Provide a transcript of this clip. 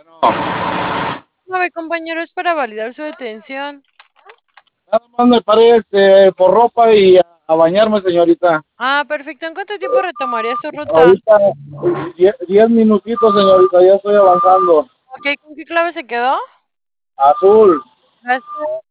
A ver, compañeros, para validar su detención. Nada más me paré por ropa y a bañarme, señorita. Ah, perfecto. ¿En cuánto tiempo retomaría su ruta? Ahorita 10 minutitos, señorita, ya estoy avanzando. Ok, ¿con qué clave se quedó? Azul. Gracias.